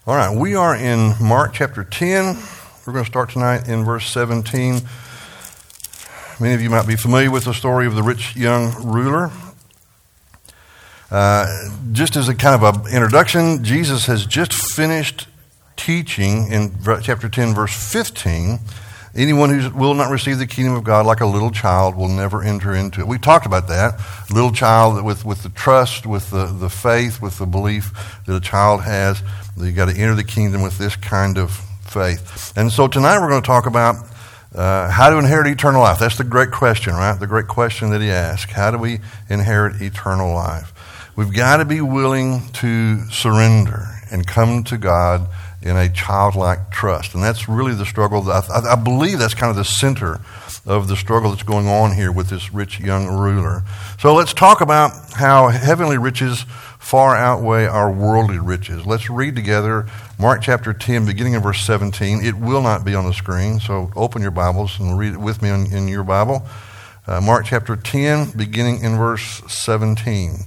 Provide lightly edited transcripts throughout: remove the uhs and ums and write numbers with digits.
All right, we are in Mark chapter 10. We're going to start tonight in verse 17. Many of you might be familiar with the story of the rich young ruler. Just as a kind of an introduction, Jesus has just finished teaching in chapter 10, verse 15. Anyone who will not receive the kingdom of God like a little child will never enter into it. We talked about that. Little child with the trust, with the faith, with the belief that a child has. You've got to enter the kingdom with this kind of faith. And so tonight we're going to talk about how to inherit eternal life. That's the great question, right? The great question that he asked. How do we inherit eternal life? We've got to be willing to surrender and come to God in a childlike trust. And that's really the struggle. I believe that's kind of the center of the struggle that's going on here with this rich young ruler. So let's talk about how heavenly riches far outweigh our worldly riches. Let's read together Mark chapter 10, beginning in verse 17. It will not be on the screen, so open your Bibles and read it with me in your Bible. Mark chapter 10, beginning in verse 17.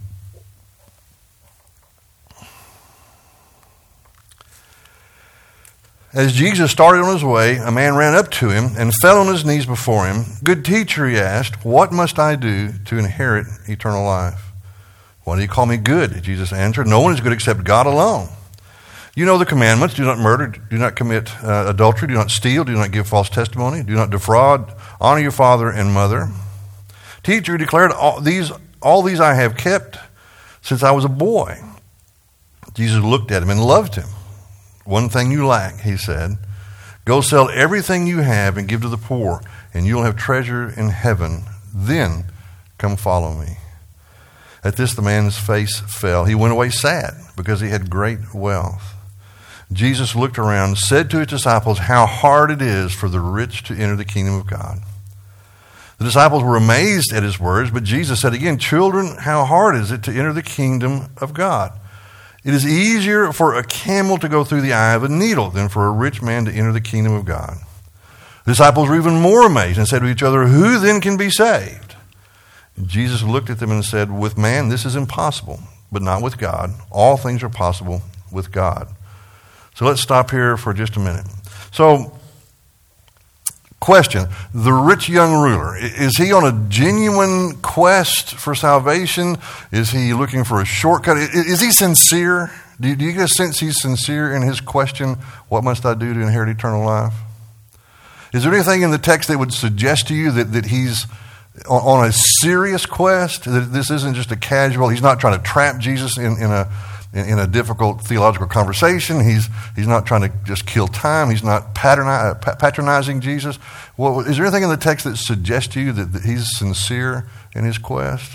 As Jesus started on his way, a man ran up to him and fell on his knees before him. "Good teacher," he asked, "what must I do to inherit eternal life?" "Why do you call me good?" Jesus answered. "No one is good except God alone. You know the commandments: do not murder, do not commit adultery, do not steal, do not give false testimony, do not defraud, honor your father and mother." "Teacher," he declared, all these I have kept since I was a boy." Jesus looked at him and loved him. "One thing you lack," he said. "Go sell everything you have and give to the poor, and you'll have treasure in heaven. Then come follow me." At this, the man's face fell. He went away sad because he had great wealth. Jesus looked around and said to his disciples, "How hard it is for the rich to enter the kingdom of God." The disciples were amazed at his words, but Jesus said again, "Children, how hard is it to enter the kingdom of God? It is easier for a camel to go through the eye of a needle than for a rich man to enter the kingdom of God." The disciples were even more amazed and said to each other, "Who then can be saved?" Jesus looked at them and said, "With man this is impossible, but not with God. All things are possible with God." So let's stop here for just a minute. So, question, the rich young ruler, is he on a genuine quest for salvation? Is he looking for a shortcut? Is he sincere? Do you get a sense he's sincere in his question, what must I do to inherit eternal life? Is there anything in the text that would suggest to you that he's on a serious quest, that this isn't just a casual, he's not trying to trap Jesus in a difficult theological conversation. He's not trying to just kill time. He's not patronizing Jesus. Well, is there anything in the text that suggests to you that he's sincere in his quest?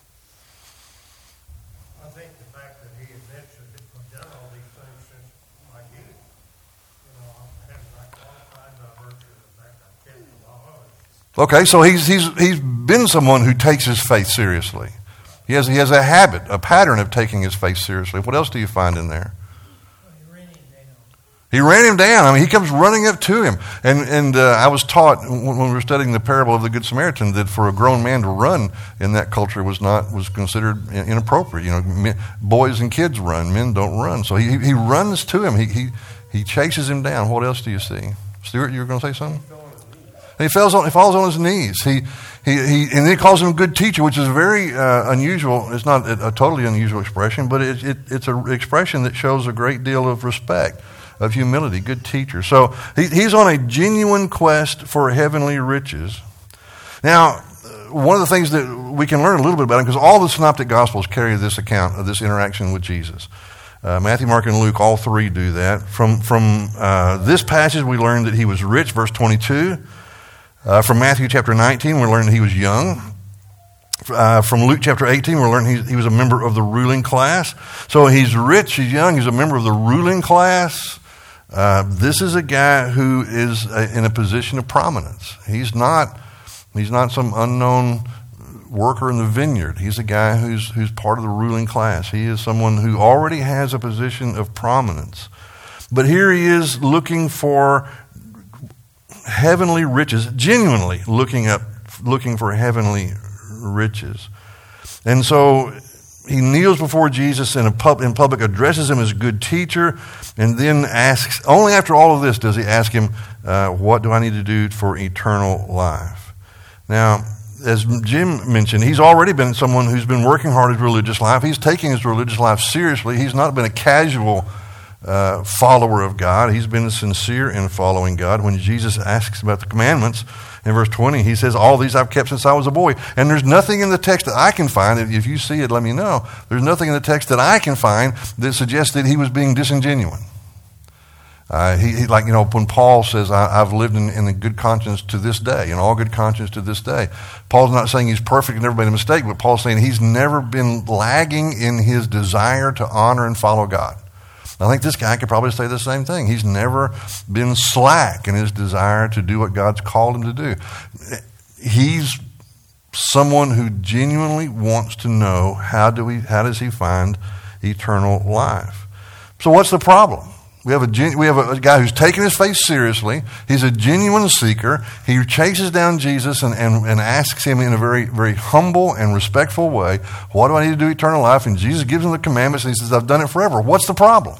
I think the fact that he admits that I've done all these things since my youth. I haven't got qualified by virtue of the fact I've kept the laws. Okay, so he's been someone who takes his faith seriously. He has a habit, a pattern of taking his faith seriously. What else do you find in there? He ran him down. He ran him down. I mean, he comes running up to him. And I was taught when we were studying the parable of the Good Samaritan that for a grown man to run in that culture was considered inappropriate. Boys and kids run, men don't run. So he runs to him. He chases him down. What else do you see? Stuart, you were going to say something? He falls on his knees. And then he calls him a good teacher, which is very unusual. It's not a totally unusual expression, but it's an expression that shows a great deal of respect, of humility, good teacher. So he's on a genuine quest for heavenly riches. Now, one of the things that we can learn a little bit about him, because all the synoptic gospels carry this account of this interaction with Jesus. Matthew, Mark, and Luke, all three do that. From this passage, we learn that he was rich, verse 22. From Matthew chapter 19, we're learning he was young. From Luke chapter 18, we're learning he was a member of the ruling class. So he's rich, he's young, he's a member of the ruling class. This is a guy who is in a position of prominence. He's not some unknown worker in the vineyard. He's a guy who's part of the ruling class. He is someone who already has a position of prominence. But here he is looking for heavenly riches, genuinely looking for heavenly riches. And so he kneels before Jesus in public, addresses him as good teacher, and then asks, only after all of this does he ask him, what do I need to do for eternal life? Now, as Jim mentioned, he's already been someone who's been working hard his religious life. He's taking his religious life seriously. He's not been a casual follower of God. He's been sincere in following God. When Jesus asks about the commandments, in verse 20, he says, all these I've kept since I was a boy. And there's nothing in the text that I can find, if you see it, let me know. There's nothing in the text that I can find that suggests that he was being disingenuous. When Paul says, I've lived in a good conscience to this day, in all good conscience to this day. Paul's not saying he's perfect and never made a mistake, but Paul's saying he's never been lagging in his desire to honor and follow God. I think this guy could probably say the same thing. He's never been slack in his desire to do what God's called him to do. He's someone who genuinely wants to know how does he find eternal life. So what's the problem? We have a guy who's taking his faith seriously. He's a genuine seeker. He chases down Jesus and asks him in a very, very humble and respectful way, what do I need to do eternal life? And Jesus gives him the commandments and he says, I've done it forever. What's the problem?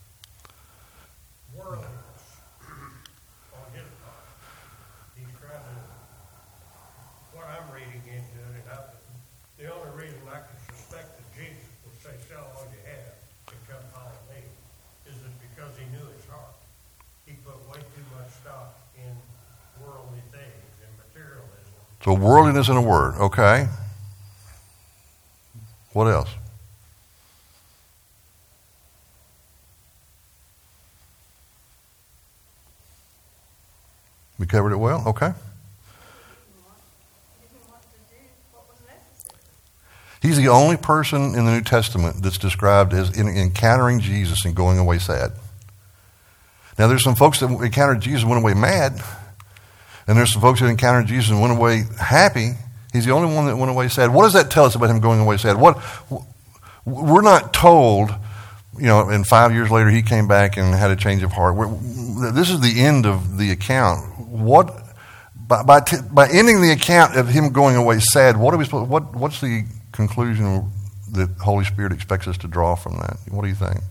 So worldliness in a word, okay. What else? We covered it well, okay. He's the only person in the New Testament that's described as encountering Jesus and going away sad. Now there's some folks that encountered Jesus and went away mad. And there's some folks that encountered Jesus and went away happy. He's the only one that went away sad. What does that tell us about him going away sad? We're not told, and 5 years later he came back and had a change of heart. This is the end of the account. By ending the account of him going away sad, what's the conclusion that the Holy Spirit expects us to draw from that? What do you think?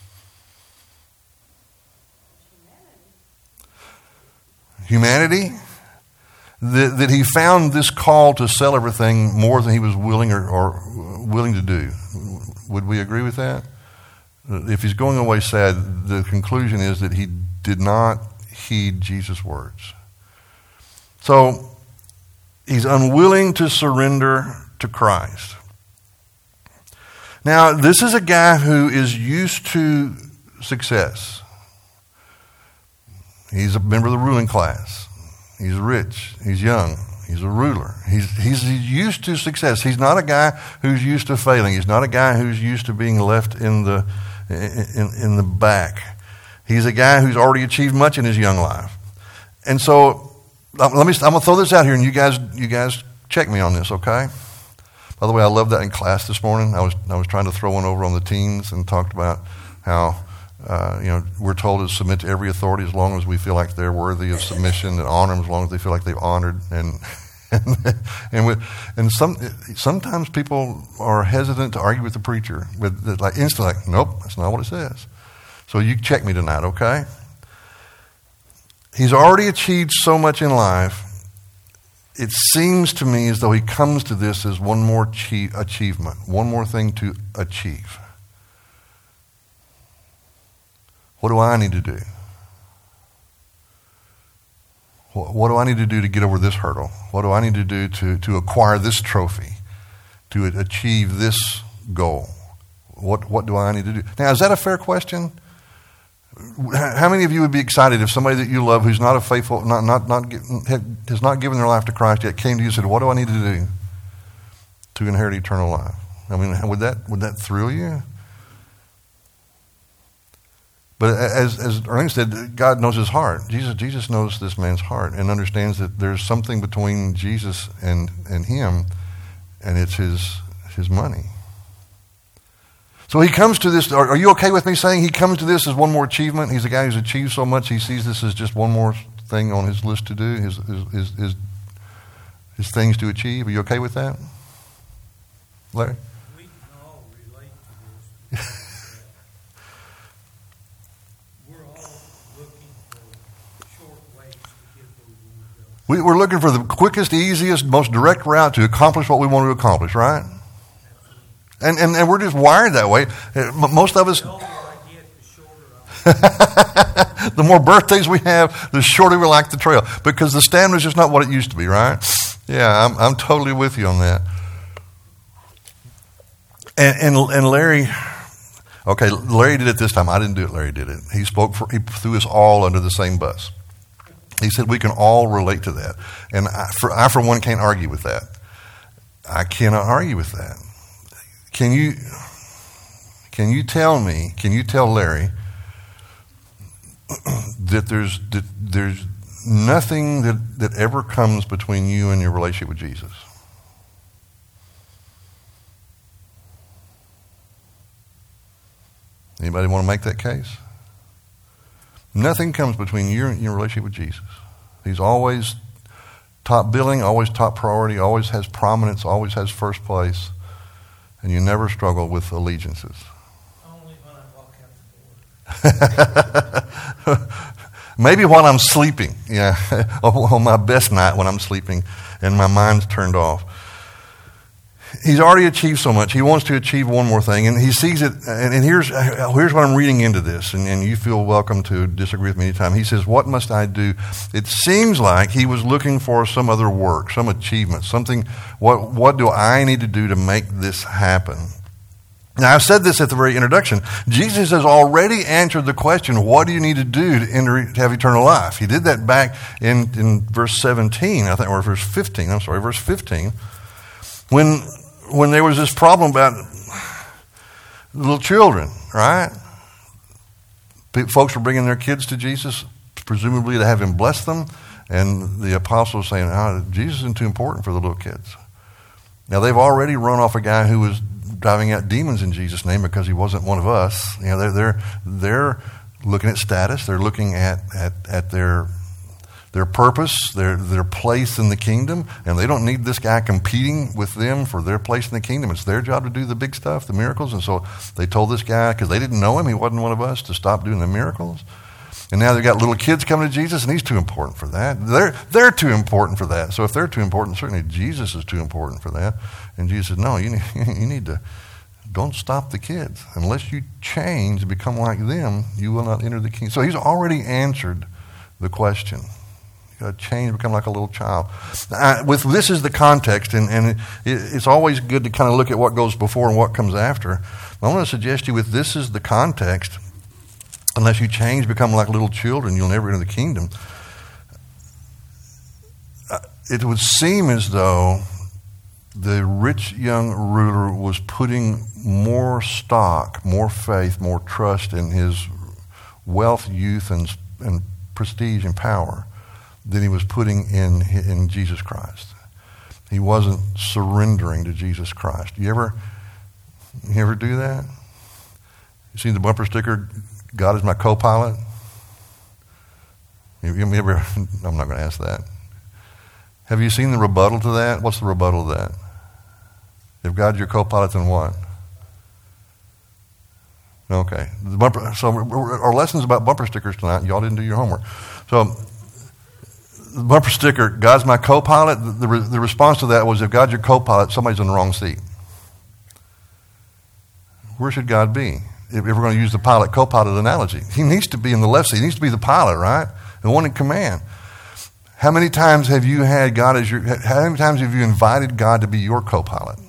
Humanity? That he found this call to sell everything more than he was willing or willing to do. Would we agree with that? If he's going away sad, the conclusion is that he did not heed Jesus' words. So he's unwilling to surrender to Christ. Now, this is a guy who is used to success. He's a member of the ruling class. He's rich. He's young. He's a ruler. He's used to success. He's not a guy who's used to failing. He's not a guy who's used to being left in the back. He's a guy who's already achieved much in his young life. And so I'm going to throw this out here, and you guys check me on this, okay? By the way, I loved that in class this morning. I was trying to throw one over on the teens and talked about how we're told to submit to every authority as long as we feel like they're worthy of submission, and honor them as long as they feel like they've honored. Sometimes people are hesitant to argue with the preacher, instantly, nope, that's not what it says. So you check me tonight, okay? He's already achieved so much in life. It seems to me as though he comes to this as one more achievement, one more thing to achieve. What do I need to do? What do I need to do to get over this hurdle? What do I need to do to acquire this trophy, to achieve this goal? What do I need to do? Now, is that a fair question? How many of you would be excited if somebody that you love who's not a faithful, has not given their life to Christ yet, came to you and said, what do I need to do to inherit eternal life? I mean, would that thrill you? But as Erling said, God knows his heart. Jesus knows this man's heart and understands that there's something between Jesus and him, and it's his money. So he comes to this. Are you okay with me saying he comes to this as one more achievement? He's a guy who's achieved so much, he sees this as just one more thing on his list to do, his things to achieve. Are you okay with that, Larry? No, We're looking for the quickest, easiest, most direct route to accomplish what we want to accomplish, right? And we're just wired that way. Most of us, the more birthdays we have, the shorter we like the trail, because the stamina's just not what it used to be, right? Yeah, I'm totally with you on that. And Larry, okay, Larry did it this time. I didn't do it. Larry did it. He threw us all under the same bus. He said we can all relate to that, and I for one can't argue with that. I cannot argue with that. Can you tell me? Can you tell Larry that there's nothing that ever comes between you and your relationship with Jesus? Anybody want to make that case? Nothing comes between you and your relationship with Jesus. He's always top billing, always top priority, always has prominence, always has first place, and you never struggle with allegiances. Only when I walk out the door. Maybe while I'm sleeping, yeah, on my best night when I'm sleeping and my mind's turned off. He's already achieved so much. He wants to achieve one more thing, and he sees it. And here's what I'm reading into this, and you feel welcome to disagree with me anytime. He says, "What must I do?" It seems like he was looking for some other work, some achievement, something. What do I need to do to make this happen? Now, I've said this at the very introduction. Jesus has already answered the question, what do you need to do to have eternal life? He did that back in verse 17, I think, or verse 15. I'm sorry, verse 15. When there was this problem about little children, right? Folks were bringing their kids to Jesus, presumably to have him bless them, and the apostles saying, Jesus isn't too important for the little kids. Now, they've already run off a guy who was driving out demons in Jesus' name because he wasn't one of us. You know, they're looking at status. They're looking at their purpose, their place in the kingdom, and they don't need this guy competing with them for their place in the kingdom. It's their job to do the big stuff, the miracles. And so they told this guy, because they didn't know him, he wasn't one of us, to stop doing the miracles. And now they've got little kids coming to Jesus, and he's too important for that. They're too important for that. So if they're too important, certainly Jesus is too important for that. And Jesus said, no, you need to, don't stop the kids. Unless you change and become like them, you will not enter the kingdom. So he's already answered the question. You got to change, become like a little child. This is the context, and it's always good to kind of look at what goes before and what comes after. I want to suggest to you, with this is the context, unless you change, become like little children, you'll never enter the kingdom. It would seem as though the rich young ruler was putting more stock, more faith, more trust in his wealth, youth, and prestige and power than he was putting in Jesus Christ. He wasn't surrendering to Jesus Christ. You ever do that? You seen the bumper sticker, God is my co-pilot? You ever, I'm not going to ask that. Have you seen the rebuttal to that? What's the rebuttal to that? If God's your co-pilot, then what? Okay. So our lesson's about bumper stickers tonight. Y'all didn't do your homework. So the bumper sticker, God's my co-pilot, the response to that was, if God's your co-pilot, somebody's in the wrong seat. Where should God be? If we're going to use the co-pilot analogy, he needs to be in the left seat. He needs to be the pilot, right? The one in command. How many times have you had God as your? How many times have you invited God to be your co-pilot?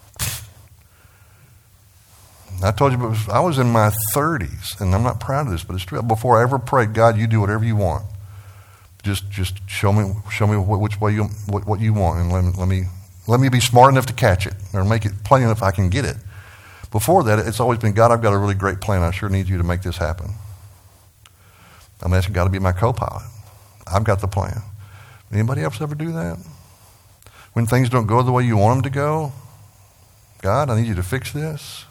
I told you, I was in my 30s, and I'm not proud of this, but it's true. Before I ever prayed, God, you do whatever you want. Just show me which way what you want, and let me be smart enough to catch it, or make it plain enough I can get it. Before that, it's always been, God, I've got a really great plan. I sure need you to make this happen. I'm asking God to be my co-pilot. I've got the plan. Anybody else ever do that? When things don't go the way you want them to go, God, I need you to fix this.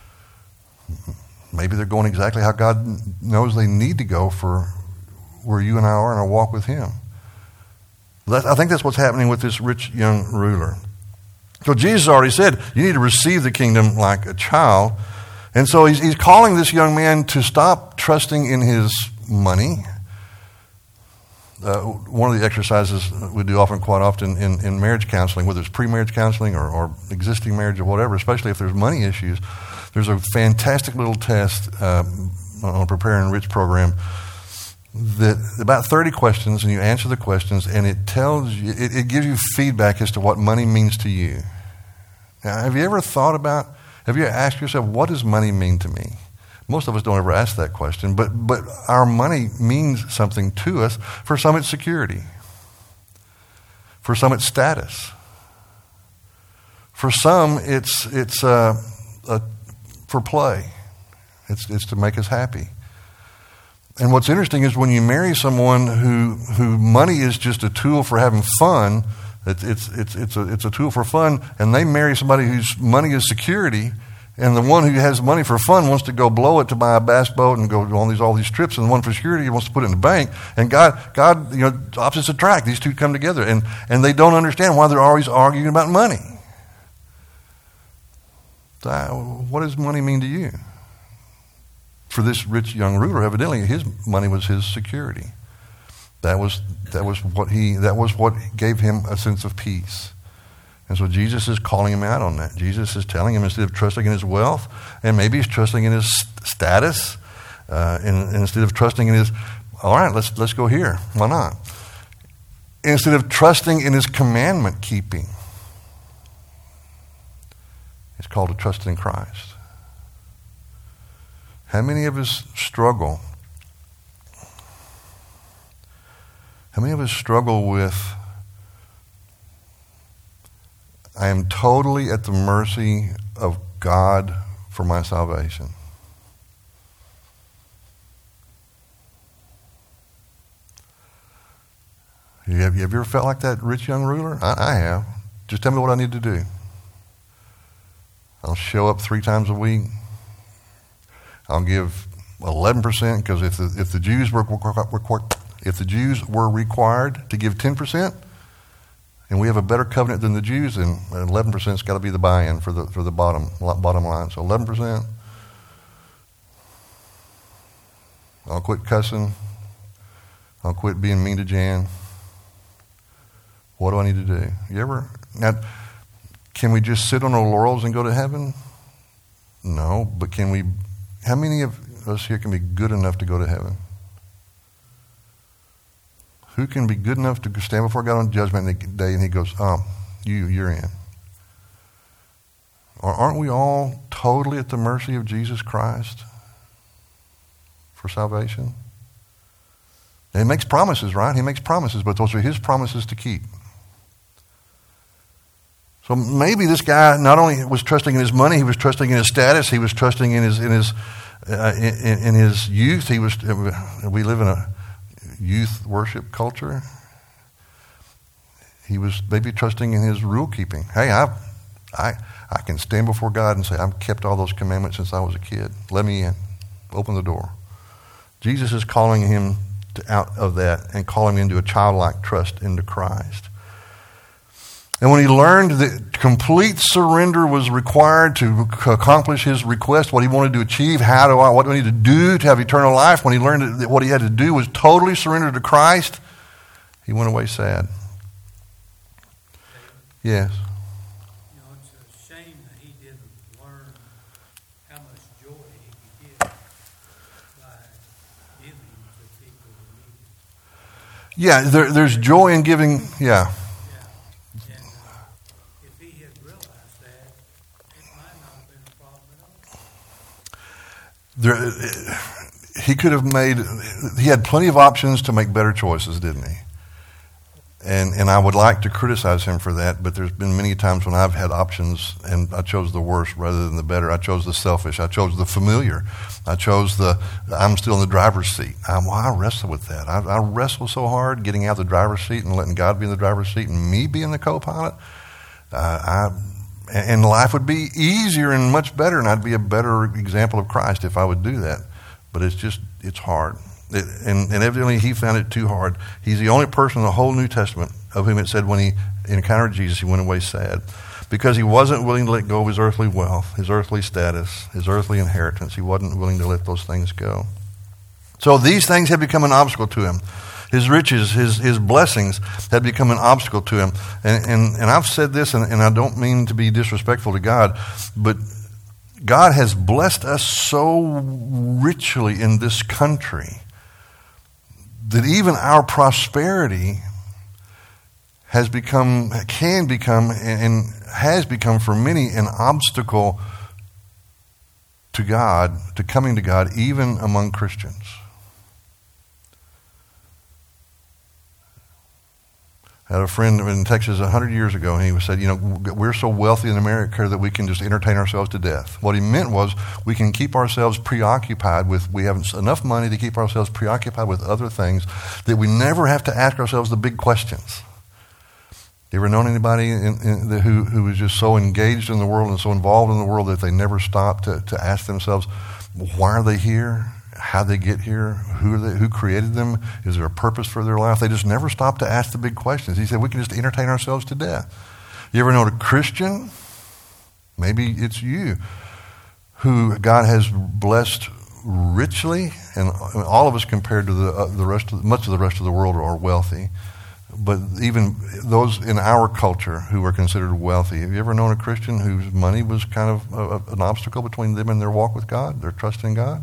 Maybe they're going exactly how God knows they need to go for where you and I are in our walk with him. I think that's what's happening with this rich young ruler. So Jesus already said, you need to receive the kingdom like a child. And so he's calling this young man to stop trusting in his money. one of the exercises we do quite often in marriage counseling, whether it's pre-marriage counseling or existing marriage or whatever, especially if there's money issues, there's a fantastic little test on a Prepare and Enrich program that about 30 questions, and you answer the questions, and it tells you, it gives you feedback as to what money means to you. Now, have you ever asked yourself, what does money mean to me? Most of us don't ever ask that question, but our money means something to us. For some, it's security. For some, it's status. For some, it's for play. It's to make us happy. And what's interesting is when you marry someone who money is just a tool for having fun, it's a tool for fun, and they marry somebody whose money is security, and the one who has money for fun wants to go blow it to buy a bass boat and go on all these trips, and the one for security wants to put it in the bank. And God, opposites attract. These two come together, and they don't understand why they're always arguing about money. What does money mean to you? For this rich young ruler, evidently his money was his security. That was what gave him a sense of peace. And so Jesus is calling him out on that. Jesus is telling him, instead of trusting in his wealth, and maybe he's trusting in his status, and instead of trusting in his, all right, let's go here. Why not? Instead of trusting in his commandment keeping, it's called to trust in Christ. How many of us struggle? How many of us struggle with, I am totally at the mercy of God for my salvation? Have you ever felt like that rich young ruler? I have. Just tell me what I need to do. I'll show up 3 times a week. I'll give 11%, because if the Jews were required to give 10%, and we have a better covenant than the Jews, then 11%'s got to be the buy-in for the bottom line. So 11%. I'll quit cussing. I'll quit being mean to Jan. What do I need to do? Now, can we just sit on our laurels and go to heaven? No, but can we? How many of us here can be good enough to go to heaven? Who can be good enough to stand before God on Judgment Day and he goes, you're in? Or aren't we all totally at the mercy of Jesus Christ for salvation? And he makes promises, right? He makes promises, but those are his promises to keep. So maybe this guy not only was trusting in his money, he was trusting in his status, he was trusting in his youth. We live in a youth worship culture. He was maybe trusting in his rule keeping. Hey, I can stand before God and say, I've kept all those commandments since I was a kid. Let me in. Open the door. Jesus is calling him out of that and calling him into a childlike trust into Christ. And when he learned that complete surrender was required to accomplish his request, what he wanted to achieve, what do I need to do to have eternal life, when he learned that what he had to do was totally surrender to Christ, he went away sad. Yes. You know, it's a shame that he didn't learn how much joy he could get by giving to people who need it. Yeah, there's joy in giving, yeah. He had plenty of options to make better choices, didn't he? And I would like to criticize him for that, but there's been many times when I've had options and I chose the worst rather than the better. I chose the selfish. I chose the familiar. I chose I'm still in the driver's seat. I wrestle with that. I wrestle so hard getting out of the driver's seat and letting God be in the driver's seat and me being the co-pilot. And life would be easier and much better, and I'd be a better example of Christ if I would do that. But it's hard. And evidently he found it too hard. He's the only person in the whole New Testament of whom it said when he encountered Jesus, he went away sad. Because he wasn't willing to let go of his earthly wealth, his earthly status, his earthly inheritance. He wasn't willing to let those things go. So these things have become an obstacle to him. His riches, his blessings had become an obstacle to him. And I've said this, and I don't mean to be disrespectful to God, but God has blessed us so richly in this country that even our prosperity can become, and has become for many, an obstacle to God, to coming to God, even among Christians. I had a friend in Texas 100 years ago, and he said, we're so wealthy in America that we can just entertain ourselves to death. What he meant was we can keep ourselves preoccupied with, we have enough money to keep ourselves preoccupied with other things that we never have to ask ourselves the big questions. You ever known anybody who was just so engaged in the world and so involved in the world that they never stopped to ask themselves, why are they here? How they get here? Who created them? Is there a purpose for their life? They just never stopped to ask the big questions. He said we can just entertain ourselves to death. You ever known a Christian? Maybe it's you, who God has blessed richly, and all of us compared to much of the rest of the world are wealthy. But even those in our culture who are considered wealthy, have you ever known a Christian whose money was kind of an obstacle between them and their walk with God, their trust in God?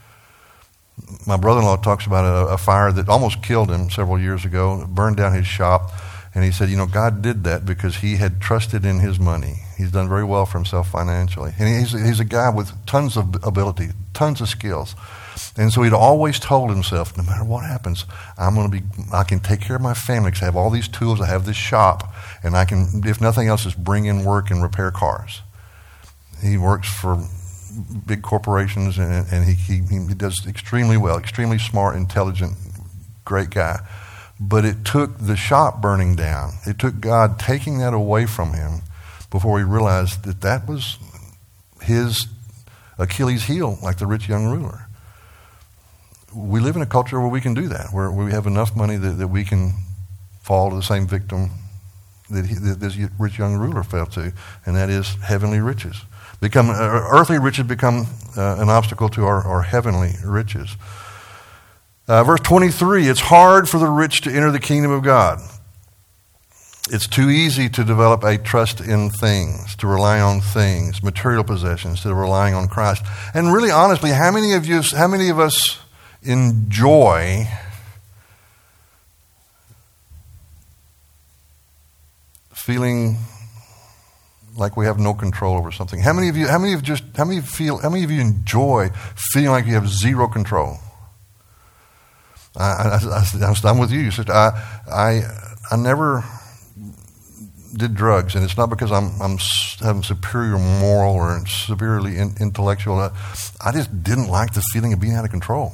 My brother-in-law talks about a fire that almost killed him several years ago, burned down his shop, and he said, God did that because he had trusted in his money. He's done very well for himself financially. And he's a guy with tons of ability, tons of skills. And so he'd always told himself, no matter what happens, I can take care of my family because I have all these tools, I have this shop, and I can, if nothing else, just bring in work and repair cars. He works for big corporations, and he does extremely well, extremely smart, intelligent, great guy. But it took the shop burning down. It took God taking that away from him before he realized that was his Achilles heel, like the rich young ruler. We live in a culture where we can do that, where we have enough money that we can fall to the same victim that this rich young ruler fell to, and that is heavenly riches. Earthly riches become an obstacle to our heavenly riches. Verse 23, it's hard for the rich to enter the kingdom of God. It's too easy to develop a trust in things, to rely on things, material possessions, instead of relying on Christ. And really, honestly, how many of us enjoy feeling like we have no control over something? How many of you enjoy feeling like you have zero control? I'm with you, sister. I never did drugs, and it's not because I'm having superior moral or severely intellectual. I just didn't like the feeling of being out of control.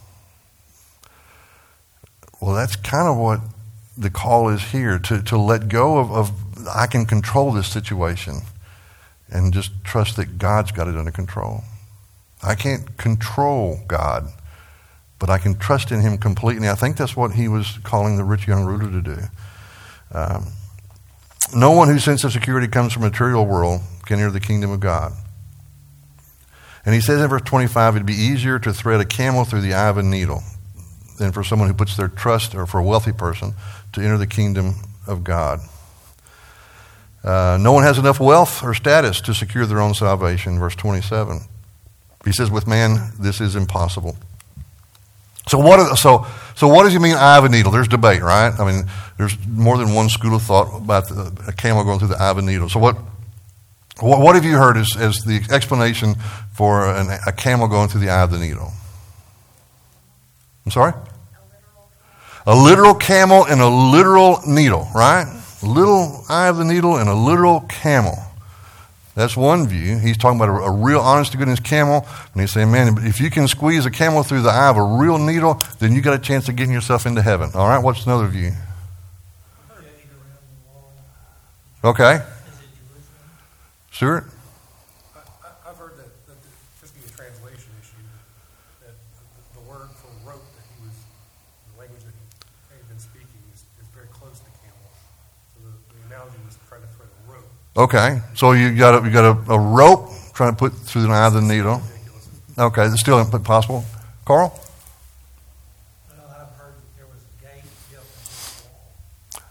Well, that's kind of what the call is here, to let go of I can control this situation and just trust that God's got it under control. I can't control God, but I can trust in him completely. I think that's what he was calling the rich young ruler to do. No one whose sense of security comes from a material world can enter the kingdom of God. And he says in verse 25, it'd be easier to thread a camel through the eye of a needle than for someone who puts their trust, or for a wealthy person, to enter the kingdom of God. No one has enough wealth or status to secure their own salvation, verse 27. He says, with man, this is impossible. So what does he mean, eye of a needle? There's debate, right? I mean, there's more than one school of thought about a camel going through the eye of a needle. So what have you heard as the explanation for a camel going through the eye of the needle? I'm sorry? A literal camel and a literal needle, right? A little eye of the needle and a literal camel. That's one view. He's talking about a real honest-to-goodness camel, and he's saying, man, if you can squeeze a camel through the eye of a real needle, then you got a chance of getting yourself into heaven. All right, what's another view? Okay. Stuart? I've heard that just be a translation issue, that the word for rope the language that he had been speaking is very close to camel. So the analogy was trying to thread a rope. Okay, so you got a rope trying to put through the eye of the needle. Okay, that's still impossible. Carl? Well, I've heard that there was a gate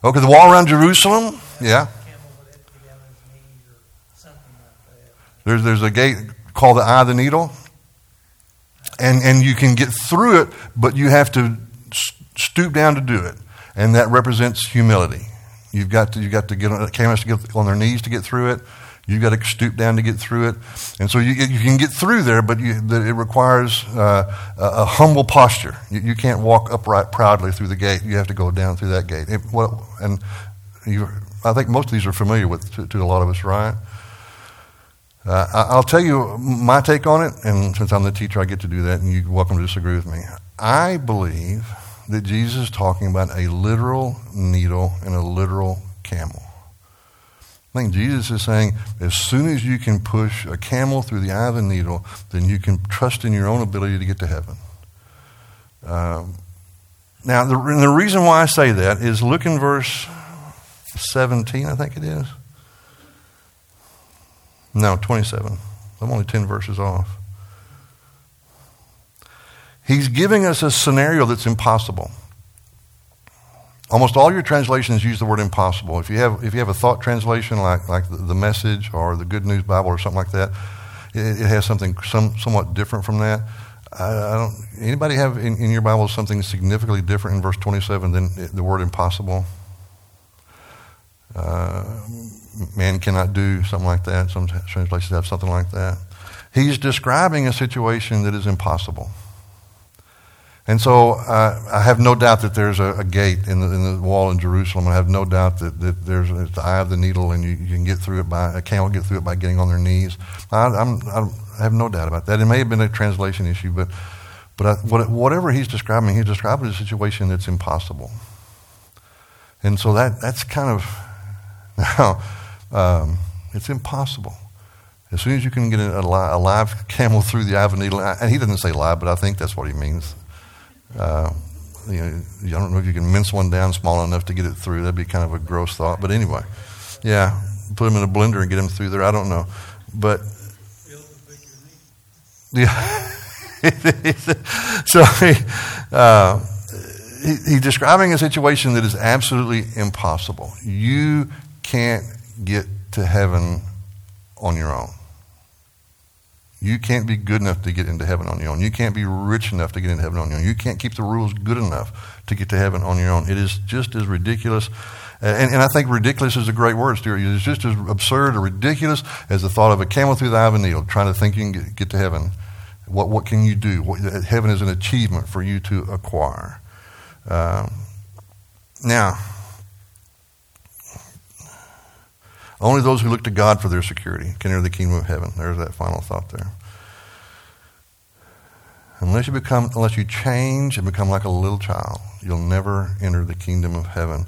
Okay, the wall around Jerusalem? Yeah. Camel would have to be on his knees or something like that. There's a gate called the Eye of the Needle. And you can get through it, but you have to stoop down to do it. And that represents humility. You've got to get on, camels to get on their knees to get through it. You've got to stoop down to get through it. And so you can get through there, but it requires a humble posture. You can't walk upright proudly through the gate. You have to go down through that gate. I think most of these are familiar with to a lot of us, right? I'll tell you my take on it, and since I'm the teacher, I get to do that, and you're welcome to disagree with me. I believe that Jesus is talking about a literal needle and a literal camel. I think Jesus is saying, as soon as you can push a camel through the eye of a needle, then you can trust in your own ability to get to heaven. Now, the reason why I say that is look in verse 17, I think it is. No, 27. I'm only 10 verses off. He's giving us a scenario that's impossible. Almost all your translations use the word impossible. If you have a thought translation like the Message or the Good News Bible or something like that, it has something somewhat different from that. Anybody have in your Bible something significantly different in verse 27 than the word impossible? Man cannot do something like that. Some translations have something like that. He's describing a situation that is impossible. And so I have no doubt that there's a gate in the wall in Jerusalem. I have no doubt that there's the eye of the needle, and you can get through it a camel get through it by getting on their knees. I have no doubt about that. It may have been a translation issue, but whatever he's describing a situation that's impossible. And so that's kind of now it's impossible. As soon as you can get a live camel through the eye of a needle, and he doesn't say live, but I think that's what he means. I don't know if you can mince one down small enough to get it through. That'd be kind of a gross thought. But anyway, yeah, put them in a blender and get them through there. I don't know, but yeah. So he's describing a situation that is absolutely impossible. You can't get to heaven on your own. You can't be good enough to get into heaven on your own. You can't be rich enough to get into heaven on your own. You can't keep the rules good enough to get to heaven on your own. It is just as ridiculous. And I think ridiculous is a great word, Stuart. It's just as absurd or ridiculous as the thought of a camel through the eye of a needle, trying to think you can get to heaven. What can you do? Heaven is an achievement for you to acquire. Now, only those who look to God for their security can enter the kingdom of heaven. There's that final thought there. Unless you change and become like a little child, you'll never enter the kingdom of heaven.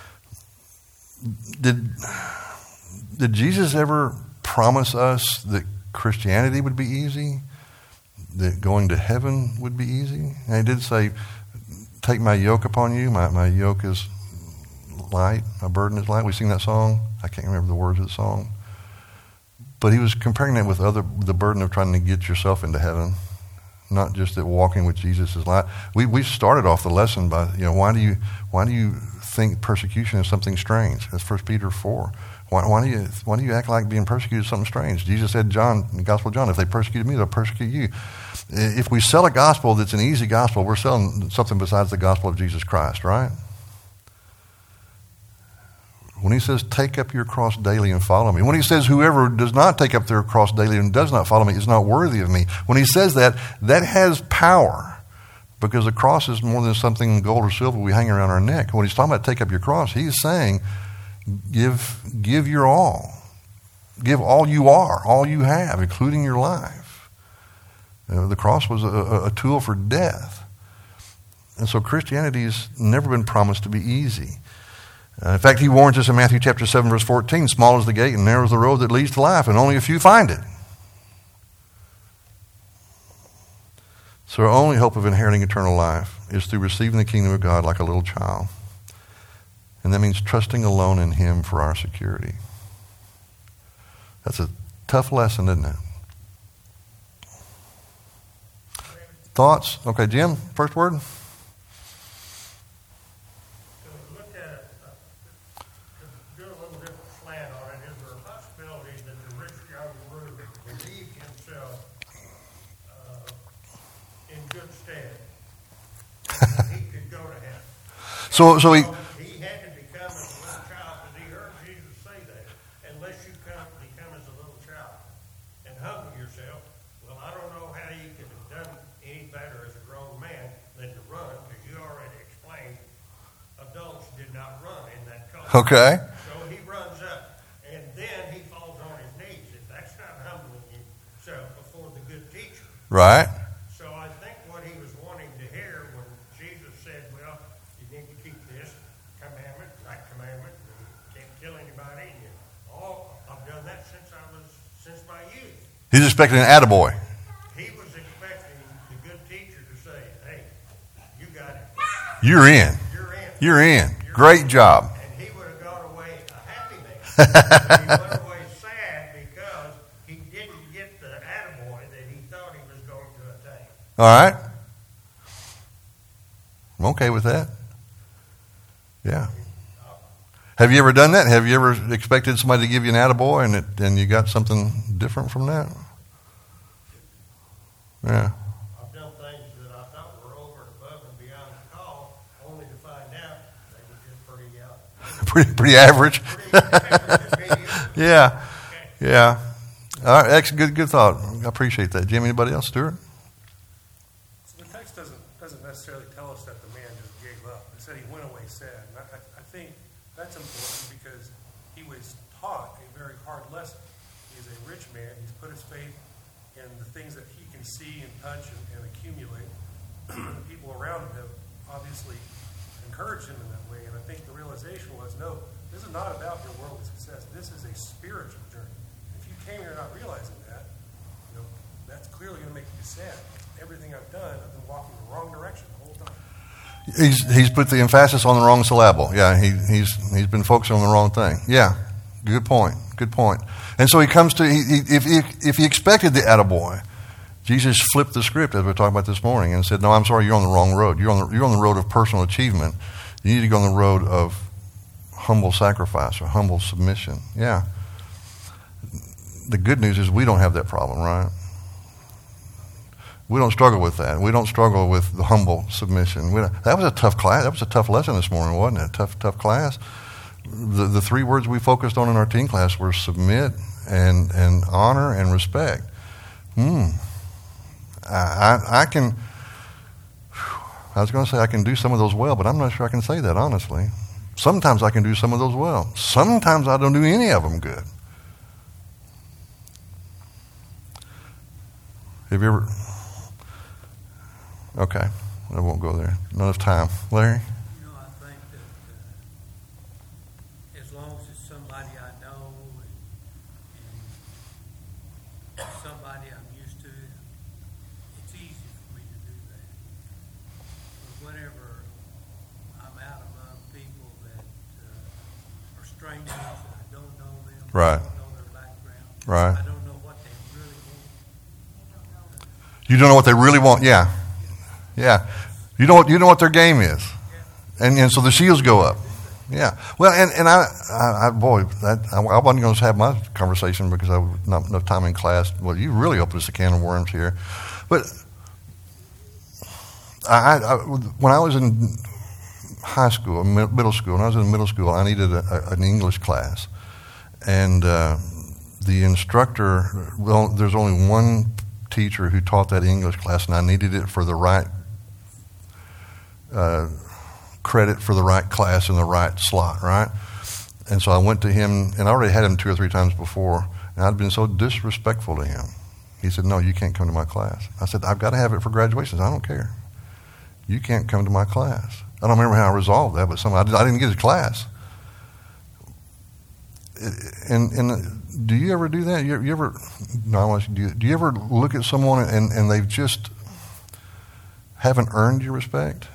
Did Jesus ever promise us that Christianity would be easy? That going to heaven would be easy? And he did say, take my yoke upon you. My yoke is light. My burden is light. We sing that song. I can't remember the words of the song. But he was comparing that with the burden of trying to get yourself into heaven. Not just that walking with Jesus is light. We started off the lesson by, why do you think persecution is something strange? That's 1 Peter 4. Why do you act like being persecuted is something strange? Jesus said, in the Gospel of John, if they persecuted me, they'll persecute you. If we sell a gospel that's an easy gospel, we're selling something besides the gospel of Jesus Christ, right? When he says, take up your cross daily and follow me. When he says, whoever does not take up their cross daily and does not follow me is not worthy of me. When he says that has power. Because the cross is more than something gold or silver we hang around our neck. When he's talking about take up your cross, he's saying, give your all. Give all you are, all you have, including your life. The cross was a tool for death. And so Christianity has never been promised to be easy. In fact, he warns us in Matthew chapter 7, verse 14, small is the gate and narrow is the road that leads to life, and only a few find it. So our only hope of inheriting eternal life is through receiving the kingdom of God like a little child. And that means trusting alone in him for our security. That's a tough lesson, isn't it? Thoughts? Okay, Jim, first word? Look at So he. He had to become as a little child, because he heard Jesus say that. Unless you become as a little child and humble yourself. Well, I don't know how you could have done any better as a grown man than to run, because you already explained adults did not run in that culture. Okay. So he runs up, and then he falls on his knees. If that's not humbling himself before the good teacher. Right. So I think what he was wanting to hear when Jesus said, well, you need to keep this commandment, right commandment, and you can't kill anybody, and I've done that since my youth. He's expecting an attaboy. He was expecting the good teacher to say, hey, you got it. You're in. You're in. You're in. Great job. And he would have gone away a happy man. But he went away sad because he didn't get the attaboy that he thought he was going to attain. All right. I'm okay with that. Yeah. Have you ever done that? Have you ever expected somebody to give you an attaboy and you got something different from that? Yeah. I've done things that I thought were over and above and beyond the call, only to find out they were just Pretty average. pretty Yeah. Yeah. All right. Excellent. Good thought. I appreciate that. Jim, anybody else? Stuart? So the text doesn't necessarily tell us that the man just gave up. It said he went away sad. And I think that's important because he was taught a very hard lesson. He's a rich man. He's put his faith in the things that he can see and touch and accumulate. The people around him have obviously encouraged him in that way. And I think the realization was, no, this is not about your worldly success. This is a spiritual journey. If you came here not realizing that, that's clearly going to make you sad. Everything I've done, I've been walking the wrong direction the whole time. He's put the emphasis on the wrong syllable. Yeah, he's been focusing on the wrong thing. Yeah, good point. Good point. And so he comes to if he expected the attaboy, Jesus flipped the script as we talked about this morning and said, "No, I'm sorry, you're on the wrong road. You're on the road of personal achievement. You need to go on the road of humble sacrifice or humble submission." Yeah. The good news is we don't have that problem, right? We don't struggle with that. We don't struggle with the humble submission. That was a tough class. That was a tough lesson this morning, wasn't it? Tough class. The three words we focused on in our teen class were submit and honor and respect. I was going to say I can do some of those well, but I'm not sure I can say that honestly. Sometimes I can do some of those well. Sometimes I don't do any of them good. Have you ever... Okay, I won't go there. Not enough time. Larry? I think that as long as it's somebody I know and somebody I'm used to, it's easy for me to do that. But whenever I'm out among people that are strangers, I don't know them, Right. I don't know their background, Right. I don't know what they really want. You don't know what they really want. Yeah. Yeah. You know what their game is. And so the shields go up. Yeah. Well, and I wasn't going to have my conversation because I was not enough time in class. Well, you really opened us a can of worms here. But when I was in high school, middle school, when I was in middle school, I needed an English class. And the instructor, well, there's only one teacher who taught that English class, and I needed it for the right credit for the right class in the right slot, right? And so I went to him, and I already had him 2 or 3 times before, and I'd been so disrespectful to him. He said, "No, you can't come to my class." I said, "I've got to have it for graduations. I don't care. You can't come to my class." I don't remember how I resolved that, but I didn't get his class. And do you ever do that? You ever? No, do you ever look at someone and they've just haven't earned your respect?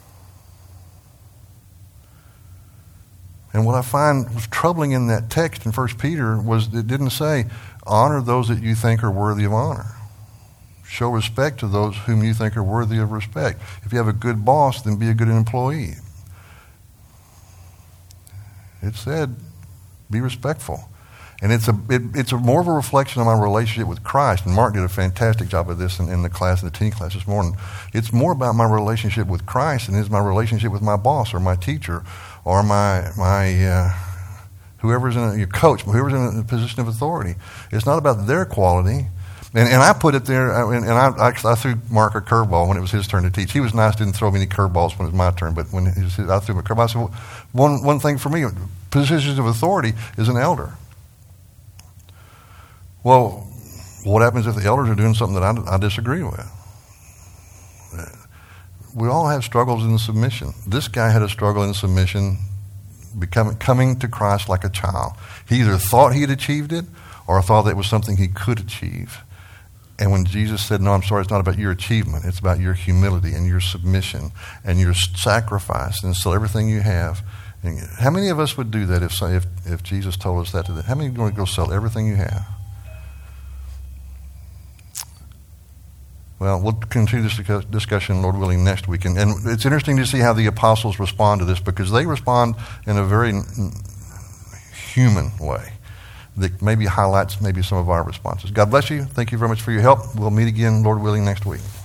And what I find was troubling in that text in 1 Peter was it didn't say, honor those that you think are worthy of honor. Show respect to those whom you think are worthy of respect. If you have a good boss, then be a good employee. It said, be respectful. And it's more of a reflection of my relationship with Christ. And Mark did a fantastic job of this in the class, in the teen class this morning. It's more about my relationship with Christ than it is my relationship with my boss or my teacher or my whoever's your coach, whoever's in a position of authority. It's not about their quality. And I put it there, and I threw Mark a curveball when it was his turn to teach. He was nice, didn't throw me any curveballs when it was my turn, but when I threw him a curveball, I said, well, one thing for me, positions of authority is an elder. Well, what happens if the elders are doing something that I disagree with? We all have struggles in submission. This guy had a struggle in submission, coming to Christ like a child. He either thought he had achieved it or thought that it was something he could achieve. And when Jesus said, no, I'm sorry, it's not about your achievement. It's about your humility and your submission and your sacrifice and sell everything you have. And how many of us would do that if Jesus told us that today? How many are going to go sell everything you have? Well, we'll continue this discussion, Lord willing, next week. And it's interesting to see how the apostles respond to this, because they respond in a very human way that maybe highlights maybe some of our responses. God bless you. Thank you very much for your help. We'll meet again, Lord willing, next week.